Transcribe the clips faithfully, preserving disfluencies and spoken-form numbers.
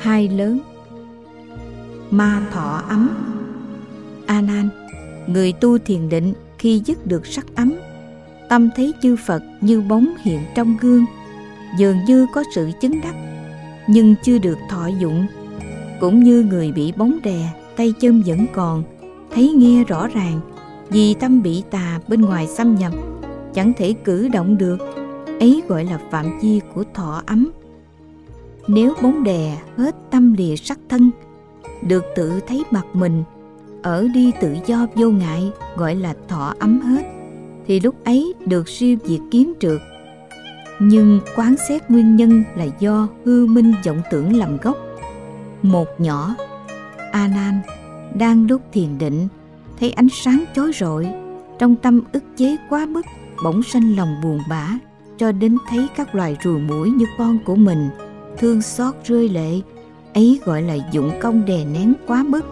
Hai lớn. Ma thọ ấm. A Nan, người tu thiền định khi dứt được sắc ấm, tâm thấy chư Phật như bóng hiện trong gương, dường như có sự chứng đắc, nhưng chưa được thọ dụng. Cũng như người bị bóng đè, tay chân vẫn còn, thấy nghe rõ ràng, vì tâm bị tà bên ngoài xâm nhập, chẳng thể cử động được, ấy gọi là phạm vi của thọ ấm. Nếu bóng đè hết tâm lìa sắc thân, được tự thấy mặt mình, ở đi tự do vô ngại, gọi là thọ ấm hết, thì lúc ấy được siêu diệt kiến trượt. Nhưng quán xét nguyên nhân là do hư minh vọng tưởng làm gốc. Một nhỏ. A Nan, đang lúc thiền định, thấy ánh sáng chói rọi, trong tâm ức chế quá mức, bỗng sanh lòng buồn bã, cho đến thấy các loài ruồi muỗi như con của mình, thương xót rơi lệ, ấy gọi là dụng công đè nén quá mức.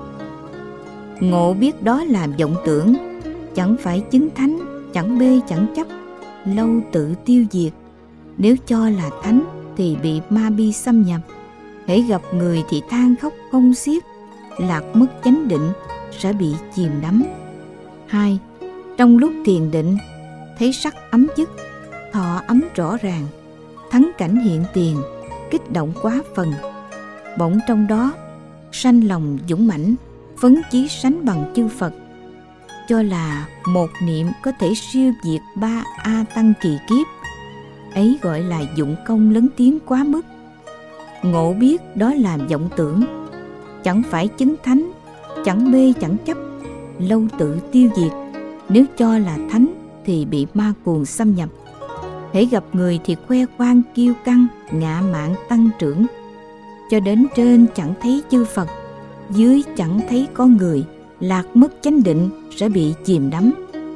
Ngộ biết đó là vọng tưởng, chẳng phải chứng thánh, chẳng mê chẳng chấp, lâu tự tiêu diệt. Nếu cho là thánh thì bị ma bi xâm nhập, hễ gặp người thì than khóc không xiết, lạc mất chánh định, sẽ bị chìm đắm. Hai. Trong lúc thiền định, thấy sắc ấm dứt, thọ ấm rõ ràng, thắng cảnh hiện tiền, kích động quá phần, bỗng trong đó sanh lòng dũng mãnh, phấn chí sánh bằng chư Phật, cho là một niệm có thể siêu diệt ba a tăng kỳ kiếp, ấy gọi là dụng công lớn tiến quá mức. Ngộ biết đó là vọng tưởng, chẳng phải chứng thánh, chẳng mê chẳng chấp, lâu tự tiêu diệt. Nếu cho là thánh thì bị ma cuồng xâm nhập, hễ gặp người thì khoe khoang kiêu căng, ngạ mạn tăng trưởng, cho đến trên chẳng thấy chư Phật, dưới chẳng thấy con người, lạc mất chánh định, sẽ bị chìm đắm.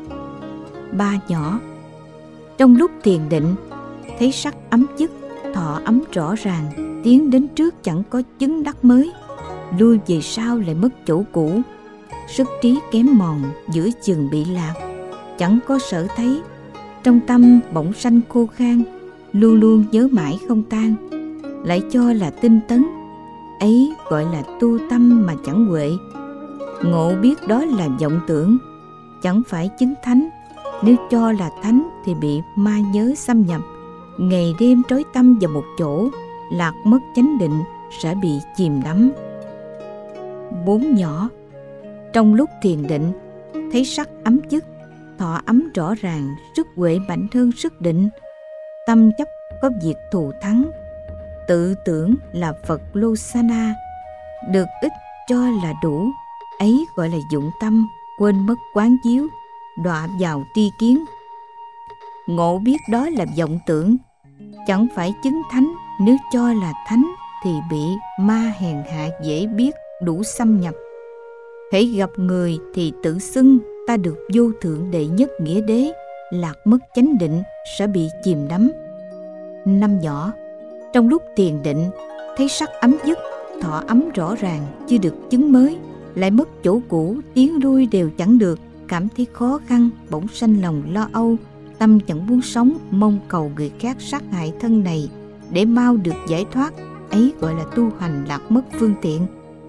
Ba nhỏ. Trong lúc thiền định, thấy sắc ấm dứt, thọ ấm rõ ràng, tiến đến trước chẳng có chứng đắc mới, lui về sau lại mất chỗ cũ, sức trí kém mòn, giữa chừng bị lạc, chẳng có sở thấy, trong tâm bỗng sanh khô khan, luôn luôn nhớ mãi không tan, lại cho là tinh tấn, ấy gọi là tu tâm mà chẳng huệ. Ngộ biết đó là vọng tưởng, chẳng phải chứng thánh, nếu cho là thánh thì bị ma nhớ xâm nhập, ngày đêm trói tâm vào một chỗ, lạc mất chánh định, sẽ bị chìm đắm. Bốn nhỏ. Trong lúc thiền định, thấy sắc ấm dứt, thọ ấm rõ ràng, sức huệ mạnh hơn sức định, tâm chấp có việc thù thắng, tự tưởng là Phật Lô-sa-na, được ít cho là đủ, ấy gọi là dụng tâm, quên mất quán chiếu, đọa vào tri kiến. Ngộ biết đó là vọng tưởng, chẳng phải chứng thánh, nếu cho là thánh thì bị ma hèn hạ dễ biết đủ xâm nhập, hễ gặp người thì tự xưng ta được vô thượng đệ nhất nghĩa đế, lạc mất chánh định, sẽ bị chìm đắm. Năm nhỏ. Trong lúc thiền định, thấy sắc ấm dứt, thọ ấm rõ ràng, chưa được chứng mới, lại mất chỗ cũ, tiến lui đều chẳng được, cảm thấy khó khăn, bỗng sanh lòng lo âu, tâm chẳng muốn sống, mong cầu người khác sát hại thân này để mau được giải thoát, ấy gọi là tu hành lạc mất phương tiện.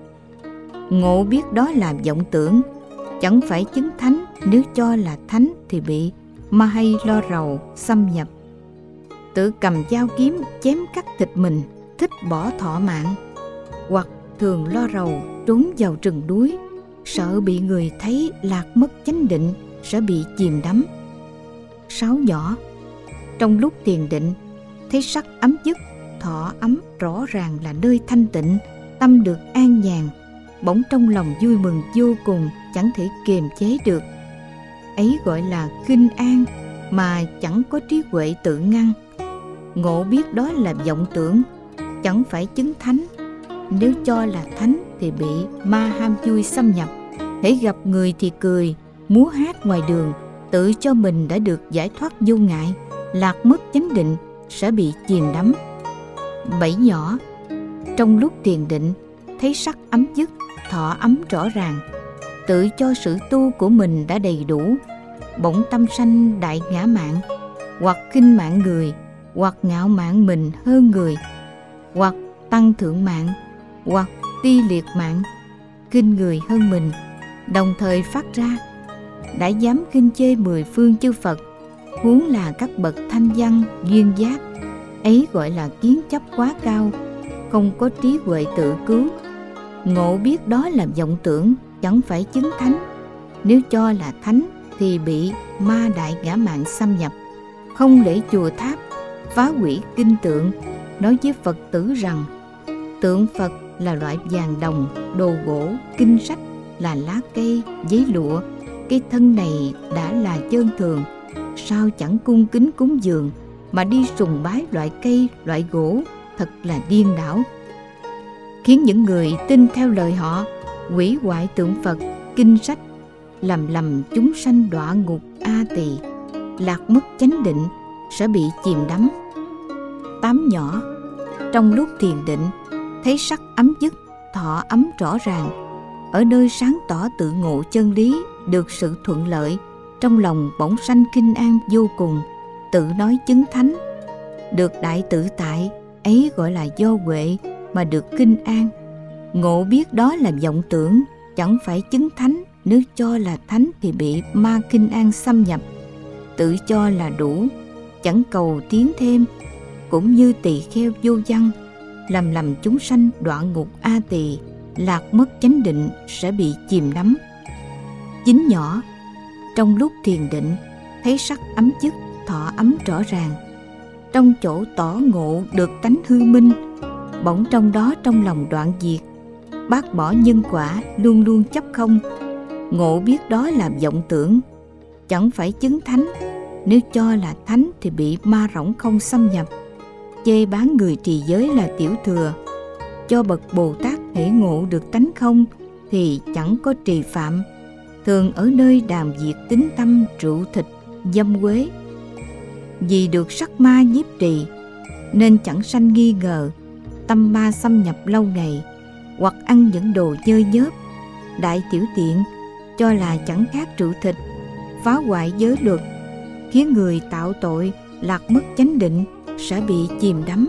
Ngộ biết đó là vọng tưởng, chẳng phải chứng thánh, nếu cho là thánh thì bị ma hay lo rầu xâm nhập, tự cầm dao kiếm chém cắt thịt mình, thích bỏ thọ mạng, hoặc thường lo rầu trốn vào rừng núi, sợ bị người thấy, lạc mất chánh định, sẽ bị chìm đắm. Sáu nhỏ. Trong lúc thiền định, thấy sắc ấm dứt, thọ ấm rõ ràng là nơi thanh tịnh, tâm được an nhàn, bỗng trong lòng vui mừng vô cùng, chẳng thể kiềm chế được, ấy gọi là khinh an, mà chẳng có trí huệ tự ngăn. Ngộ biết đó là vọng tưởng, chẳng phải chứng thánh, nếu cho là thánh thì bị ma ham vui xâm nhập, hễ gặp người thì cười, múa hát ngoài đường, tự cho mình đã được giải thoát vô ngại, lạc mất chánh định, sẽ bị chìm đắm. Bảy nhỏ. Trong lúc thiền định, thấy sắc ấm dứt, thọ ấm rõ ràng, tự cho sự tu của mình đã đầy đủ, bỗng tâm sanh đại ngã mạn, hoặc khinh mạn người, hoặc ngạo mạn mình hơn người, hoặc tăng thượng mạng, hoặc ti liệt mạng, khinh người hơn mình, đồng thời phát ra, đã dám khinh chê mười phương chư Phật, huống là các bậc thanh văn duyên giác, ấy gọi là kiến chấp quá cao, không có trí huệ tự cứu. Ngộ biết đó là vọng tưởng, chẳng phải chứng thánh. Nếu cho là thánh thì bị ma đại ngã mạn xâm nhập, không lễ chùa tháp, phá hủy kinh tượng, nói với Phật tử rằng tượng Phật là loại vàng đồng, đồ gỗ, kinh sách là lá cây, giấy lụa, cái thân này đã là chân thường, sao chẳng cung kính cúng dường mà đi sùng bái loại cây, loại gỗ, thật là điên đảo. Khiến những người tin theo lời họ hủy hoại tượng Phật, kinh sách, làm lầm chúng sanh đọa ngục A Tỳ, lạc mất chánh định, sẽ bị chìm đắm. Tám nhỏ, trong lúc thiền định thấy sắc ấm dứt, thọ ấm rõ ràng, ở nơi sáng tỏ tự ngộ chân lý, được sự thuận lợi, trong lòng bỗng sanh kinh an vô cùng, tự nói chứng thánh, được đại tự tại, ấy gọi là do huệ mà được kinh an. Ngộ biết đó là vọng tưởng, chẳng phải chứng thánh. Nếu cho là thánh thì bị ma kinh an xâm nhập, tự cho là đủ, chẳng cầu tiến thêm, cũng như tỳ kheo vô văn, làm lầm chúng sanh đọa ngục A Tỳ, lạc mất chánh định, sẽ bị chìm đắm. Chín nhỏ, trong lúc thiền định thấy sắc ấm dứt, thọ ấm rõ ràng, trong chỗ tỏ ngộ được tánh hư minh, bỗng trong đó trong lòng đoạn diệt, bác bỏ nhân quả, luôn luôn chấp không. Ngộ biết đó là vọng tưởng, chẳng phải chứng thánh. Nếu cho là thánh thì bị ma rỗng không xâm nhập, chê bán người trì giới là tiểu thừa. Cho bậc Bồ Tát hễ ngộ được tánh không thì chẳng có trì phạm, thường ở nơi đàm diệt tính tâm, rượu thịt, dâm quế. Vì được sắc ma nhiếp trì nên chẳng sanh nghi ngờ, tâm ma xâm nhập lâu ngày, hoặc ăn những đồ nhơ nhớp, đại tiểu tiện, cho là chẳng khác rượu thịt, phá hoại giới luật, khiến người tạo tội, lạc mất chánh định, sẽ bị chìm đắm.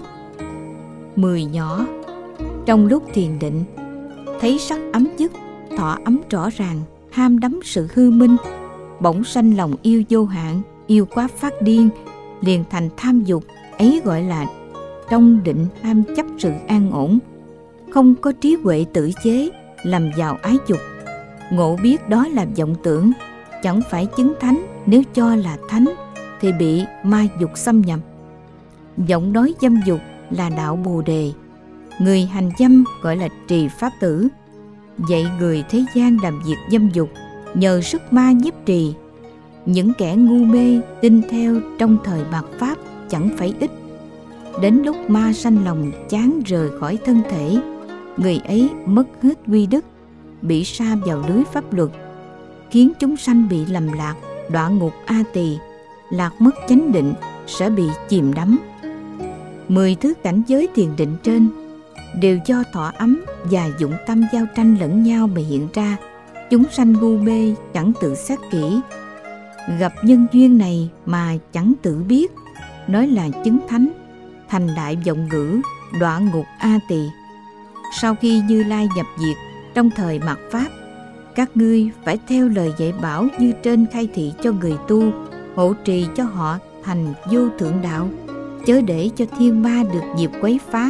Mười nhỏ, trong lúc thiền định thấy sắc ấm dứt, thọ ấm rõ ràng, ham đắm sự hư minh, bỗng sanh lòng yêu vô hạn, yêu quá phát điên, liền thành tham dục, ấy gọi là trong định ham chấp sự an ổn, không có trí huệ tự chế, làm giàu ái dục. Ngộ biết đó là vọng tưởng, chẳng phải chứng thánh. Nếu cho là thánh thì bị ma dục xâm nhập. Vọng nói dâm dục là đạo Bồ Đề, người hành dâm gọi là trì pháp tử. Vậy người thế gian làm việc dâm dục nhờ sức ma nhiếp trì. Những kẻ ngu mê tin theo trong thời mạt Pháp chẳng phải ít. Đến lúc ma sanh lòng chán rời khỏi thân thể, người ấy mất hết uy đức, bị sa vào lưới pháp luật, khiến chúng sanh bị lầm lạc, đọa ngục A Tỳ, lạc mất chánh định, sẽ bị chìm đắm. Mười thứ cảnh giới thiền định trên đều do thọ ấm và dụng tâm giao tranh lẫn nhau mà hiện ra. Chúng sanh ngu mê chẳng tự xét kỹ, gặp nhân duyên này mà chẳng tự biết, nói là chứng thánh, thành đại vọng ngữ, đọa ngục A Tỳ. Sau khi Như Lai nhập diệt trong thời mạt Pháp, các ngươi phải theo lời dạy bảo như trên khai thị cho người tu, hộ trì cho họ thành vô thượng đạo, chớ để cho thiên ma được dịp quấy phá.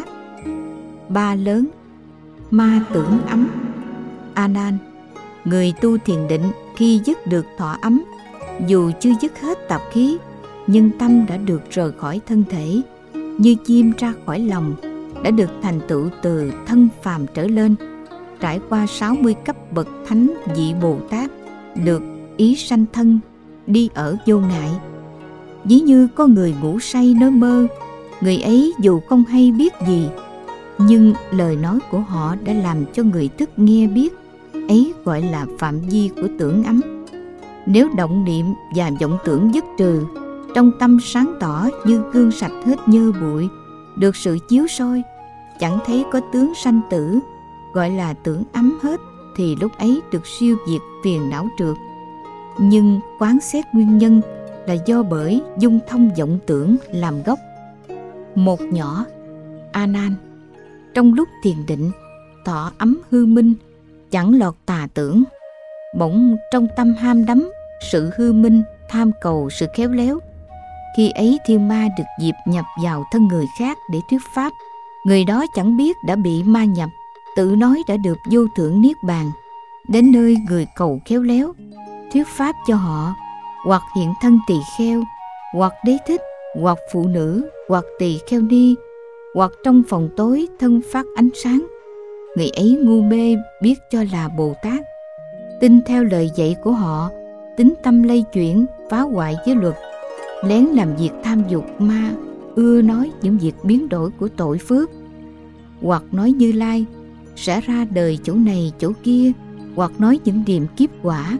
Ba lớn, ma tưởng ấm. A Nan, người tu thiền định khi dứt được thọ ấm, dù chưa dứt hết tạp khí, nhưng tâm đã được rời khỏi thân thể, như chim ra khỏi lòng, đã được thành tựu từ thân phàm trở lên, trải qua sáu mươi cấp bậc thánh vị Bồ Tát, được ý sanh thân, đi ở vô ngại. Ví như có người ngủ say nói mơ, người ấy dù không hay biết gì, nhưng lời nói của họ đã làm cho người thức nghe biết, ấy gọi là phạm vi của tưởng ấm. Nếu động niệm và vọng tưởng dứt trừ, trong tâm sáng tỏ như gương sạch hết nhơ bụi, được sự chiếu soi, chẳng thấy có tướng sanh tử, gọi là tưởng ấm hết, thì lúc ấy được siêu diệt phiền não trượt. Nhưng quán xét nguyên nhân là do bởi dung thông vọng tưởng làm gốc. Một nhỏ, A Nan, trong lúc thiền định thọ ấm hư minh, chẳng lọt tà tưởng. Bỗng trong tâm ham đắm sự hư minh, tham cầu sự khéo léo. Khi ấy thiên ma được dịp nhập vào thân người khác để thuyết pháp. Người đó chẳng biết đã bị ma nhập, tự nói đã được vô thượng niết bàn. Đến nơi người cầu khéo léo, thuyết pháp cho họ, hoặc hiện thân tỳ kheo, hoặc đế thích, hoặc phụ nữ, hoặc tỳ kheo ni, hoặc trong phòng tối thân phát ánh sáng. Người ấy ngu mê biết cho là Bồ Tát, tin theo lời dạy của họ, tín tâm lây chuyển, phá hoại giới luật, lén làm việc tham dục ma, ưa nói những việc biến đổi của tội phước, hoặc nói Như Lai sẽ ra đời chỗ này chỗ kia, hoặc nói những điềm kiếp quả.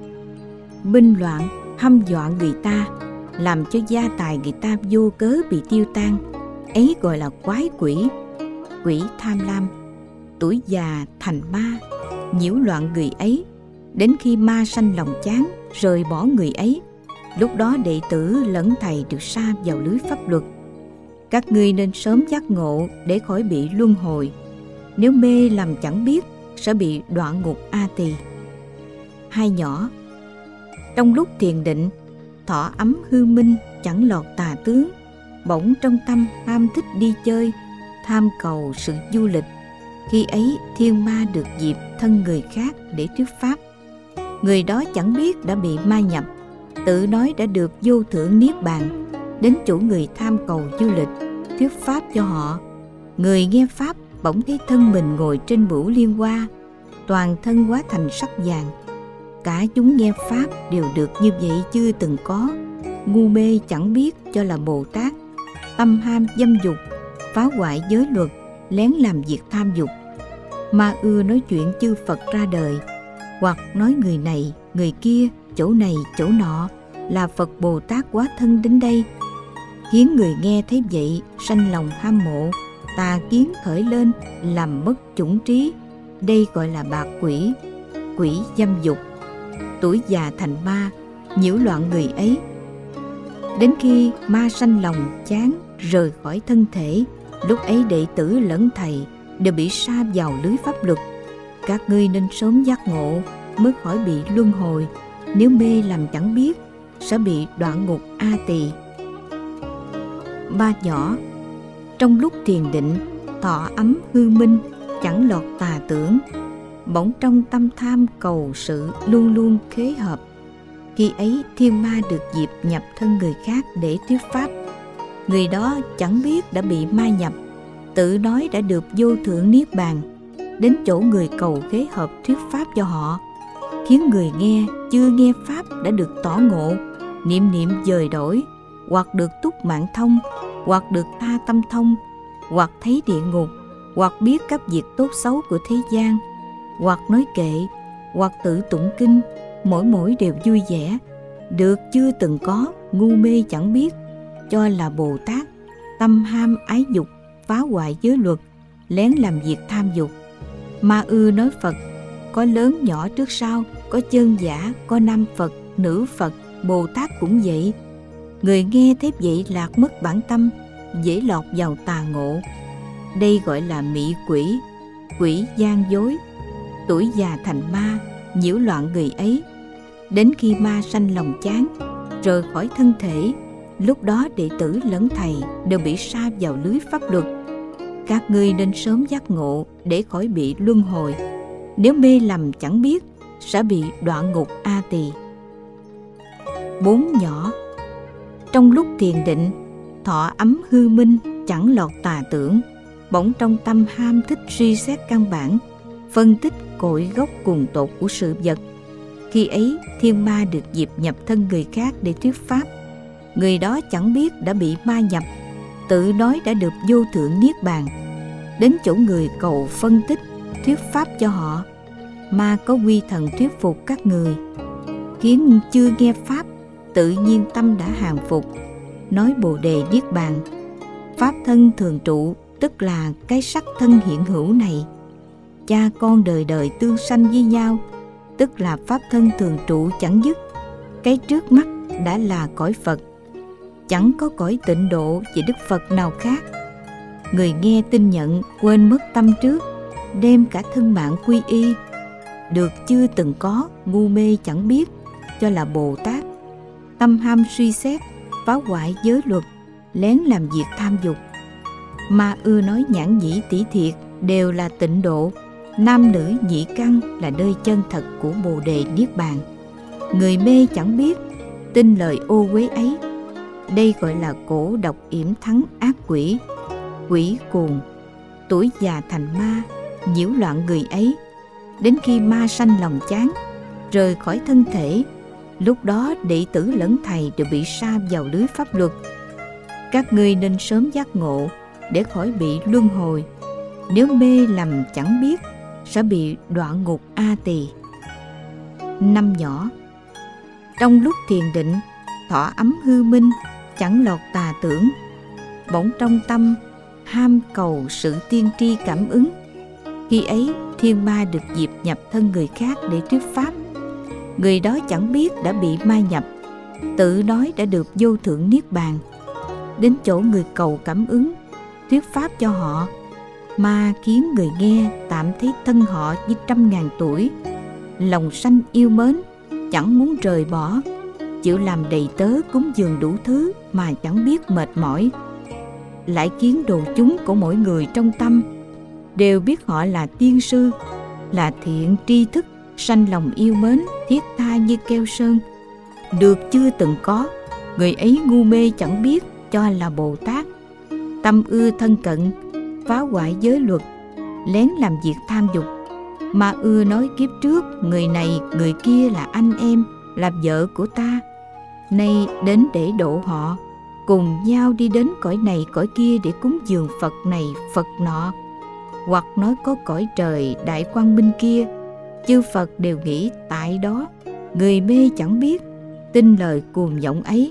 Binh loạn hăm dọa người ta, làm cho gia tài người ta vô cớ bị tiêu tan, ấy gọi là quái quỷ. Quỷ tham lam, tuổi già thành ma, nhiễu loạn người ấy. Đến khi ma sanh lòng chán, rời bỏ người ấy, lúc đó đệ tử lẫn thầy được sa vào lưới pháp luật. Các ngươi nên sớm giác ngộ để khỏi bị luân hồi. Nếu mê làm chẳng biết, sẽ bị đọa ngục A Tỳ. Hai nhỏ. Trong lúc thiền định, thọ ấm hư minh, chẳng lọt tà tướng. Bỗng trong tâm ham thích đi chơi, tham cầu sự du lịch. Khi ấy thiên ma được dịp thân người khác để thuyết pháp. Người đó chẳng biết đã bị ma nhập, tự nói đã được vô thượng niết bàn. Đến chỗ người tham cầu du lịch, thuyết pháp cho họ. Người nghe pháp bỗng thấy thân mình ngồi trên bửu liên hoa, toàn thân hóa thành sắc vàng. Cả chúng nghe pháp đều được như vậy chưa từng có. Ngu mê chẳng biết cho là Bồ Tát, tâm ham dâm dục, phá hoại giới luật, lén làm việc tham dục. Ma ưa nói chuyện chư Phật ra đời, hoặc nói người này, người kia, chỗ này, chỗ nọ là Phật Bồ Tát hóa thân đến đây, khiến người nghe thấy vậy sanh lòng ham mộ, tà kiến khởi lên, làm mất chủng trí. Đây gọi là bạc quỷ, quỷ dâm dục. Tuổi già thành ma, nhiễu loạn người ấy. Đến khi ma sanh lòng chán, rời khỏi thân thể, lúc ấy đệ tử lẫn thầy đều bị sa vào lưới pháp luật. Các ngươi nên sớm giác ngộ mới khỏi bị luân hồi. Nếu mê làm chẳng biết, sẽ bị đọa ngục A Tỳ. Ba nhỏ. Trong lúc thiền định, thọ ấm hư minh, chẳng lọt tà tưởng. Bỗng trong tâm tham cầu sự luôn luôn khế hợp. Khi ấy thiên ma được dịp nhập thân người khác để thuyết pháp. Người đó chẳng biết đã bị ma nhập, tự nói đã được vô thượng niết bàn. Đến chỗ người cầu khế hợp thuyết pháp cho họ, khiến người nghe chưa nghe pháp đã được tỏ ngộ, niệm niệm dời đổi, hoặc được túc mạng thông, hoặc được tha tâm thông, hoặc thấy địa ngục, hoặc biết các việc tốt xấu của thế gian, hoặc nói kệ, hoặc tự tụng kinh, mỗi mỗi đều vui vẻ, được chưa từng có. Ngu mê chẳng biết cho là Bồ Tát, tâm ham ái dục, phá hoại giới luật, lén làm việc tham dục. Ma ưa nói Phật có lớn nhỏ trước sau, có chân giả, có nam Phật, nữ Phật, Bồ Tát cũng vậy. Người nghe thấy vậy lạc mất bản tâm, dễ lọt vào tà ngộ. Đây gọi là mị quỷ, quỷ gian dối. Tuổi già thành ma, nhiễu loạn người ấy. Đến khi ma sanh lòng chán, rời khỏi thân thể, lúc đó đệ tử lẫn thầy đều bị sa vào lưới pháp luật. Các ngươi nên sớm giác ngộ để khỏi bị luân hồi. Nếu mê lầm chẳng biết, sẽ bị đọa ngục A Tỳ. Bốn nhỏ. Trong lúc thiền định, thọ ấm hư minh, chẳng lọt tà tưởng. Bỗng trong tâm ham thích suy xét căn bản, phân tích cội gốc cùng tột của sự vật. Khi ấy thiên ma được dịp nhập thân người khác để thuyết pháp. Người đó chẳng biết đã bị ma nhập, tự nói đã được vô thượng niết bàn. Đến chỗ người cầu phân tích thuyết pháp cho họ, ma có quy thần thuyết phục các người, khiến chưa nghe pháp, tự nhiên tâm đã hàng phục, nói bồ đề niết bàn. Pháp thân thường trụ, tức là cái sắc thân hiện hữu này. Cha con đời đời tương sanh với nhau, tức là pháp thân thường trụ chẳng dứt. Cái trước mắt đã là cõi Phật, chẳng có cõi tịnh độ về Đức Phật nào khác. Người nghe tin nhận quên mất tâm trước, đem cả thân mạng quy y, được chưa từng có, ngu mê chẳng biết, cho là Bồ Tát. Tâm ham suy xét, phá hoại giới luật, lén làm việc tham dục. Ma ưa nói nhãn nhĩ tỷ thiệt đều là tịnh độ, nam nữ nhĩ căn là nơi chân thật của Bồ Đề Niết Bàn. Người mê chẳng biết, tin lời ô uế ấy. Đây gọi là cổ độc yểm thắng ác quỷ, quỷ cuồng, tuổi già thành ma, nhiễu loạn người ấy. Đến khi ma sanh lòng chán, rời khỏi thân thể, lúc đó đệ tử lẫn thầy đều bị sa vào lưới pháp luật. Các ngươi nên sớm giác ngộ để khỏi bị luân hồi. Nếu mê lầm chẳng biết, sẽ bị đọa ngục A Tỳ. Năm nhỏ. Trong lúc thiền định, thọ ấm hư minh, chẳng lọt tà tưởng. Bỗng trong tâm ham cầu sự tiên tri cảm ứng. Khi ấy thiên ma được dịp nhập thân người khác để thuyết pháp. Người đó chẳng biết đã bị ma nhập, tự nói đã được vô thượng niết bàn. Đến chỗ người cầu cảm ứng, thuyết pháp cho họ. Ma khiến người nghe tạm thấy thân họ như trăm ngàn tuổi, lòng sanh yêu mến, chẳng muốn rời bỏ, chịu làm đầy tớ cúng dường đủ thứ mà chẳng biết mệt mỏi. Lại khiến đồ chúng của mỗi người trong tâm đều biết họ là tiên sư, là thiện tri thức, sanh lòng yêu mến, thiết tha như keo sơn. Được chưa từng có, người ấy ngu mê chẳng biết, cho là Bồ Tát. Tâm ưa thân cận, phá hoại giới luật, lén làm việc tham dục. Ma ưa nói kiếp trước người này người kia là anh em, là vợ của ta, nay đến để độ họ, cùng nhau đi đến cõi này cõi kia để cúng dường Phật này Phật nọ. Hoặc nói có cõi trời đại quang minh kia, chư Phật đều nghĩ tại đó. Người mê chẳng biết, tin lời cuồng vọng ấy.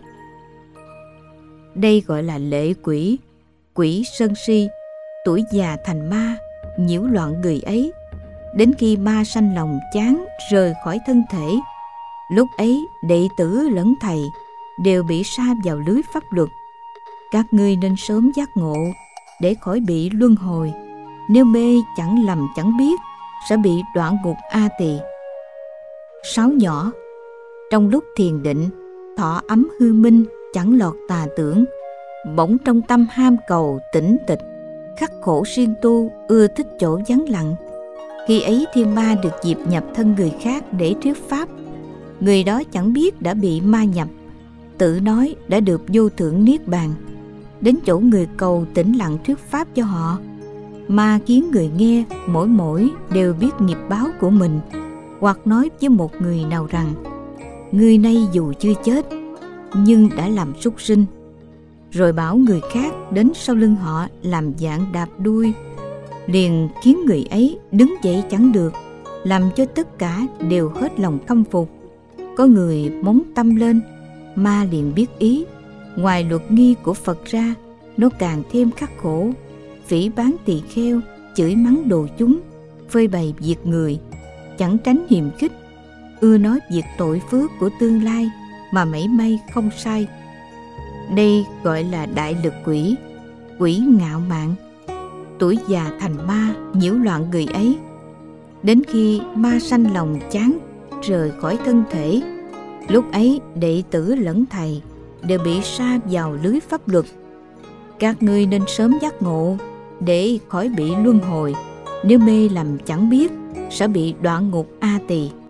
Đây gọi là lệ quỷ, quỷ sân si, tuổi già thành ma, nhiễu loạn người ấy. Đến khi ma sanh lòng chán, rời khỏi thân thể, lúc ấy đệ tử lẫn thầy đều bị sa vào lưới pháp luật. Các ngươi nên sớm giác ngộ để khỏi bị luân hồi. Nếu mê chẳng lầm chẳng biết, sẽ bị đọa ngục A Tỳ. Sáu nhỏ. Trong lúc thiền định, thọ ấm hư minh, chẳng lọt tà tưởng. Bỗng trong tâm ham cầu tĩnh tịch, khắc khổ siêng tu, ưa thích chỗ vắng lặng. Khi ấy thiên ma được dịp nhập thân người khác để thuyết pháp. Người đó chẳng biết đã bị ma nhập, tự nói đã được vô thượng niết bàn. Đến chỗ người cầu tĩnh lặng thuyết pháp cho họ. Ma khiến người nghe mỗi mỗi đều biết nghiệp báo của mình. Hoặc nói với một người nào rằng: người này dù chưa chết, nhưng đã làm súc sinh. Rồi bảo người khác đến sau lưng họ làm dạng đạp đuôi, liền khiến người ấy đứng dậy chẳng được, làm cho tất cả đều hết lòng khâm phục. Có người móng tâm lên, ma liền biết ý. Ngoài luật nghi của Phật ra, nó càng thêm khắc khổ, phỉ báng tỳ kheo, chửi mắng đồ chúng, phơi bày việc người, chẳng tránh hiềm khích, ưa nói việc tội phước của tương lai mà mảy may không sai. Đây gọi là đại lực quỷ, quỷ ngạo mạn, tuổi già thành ma, nhiễu loạn người ấy. Đến khi ma sanh lòng chán, rời khỏi thân thể, lúc ấy đệ tử lẫn thầy đều bị sa vào lưới pháp luật. Các ngươi nên sớm giác ngộ để khỏi bị luân hồi. Nếu mê lầm chẳng biết, sẽ bị đọa ngục A Tỳ.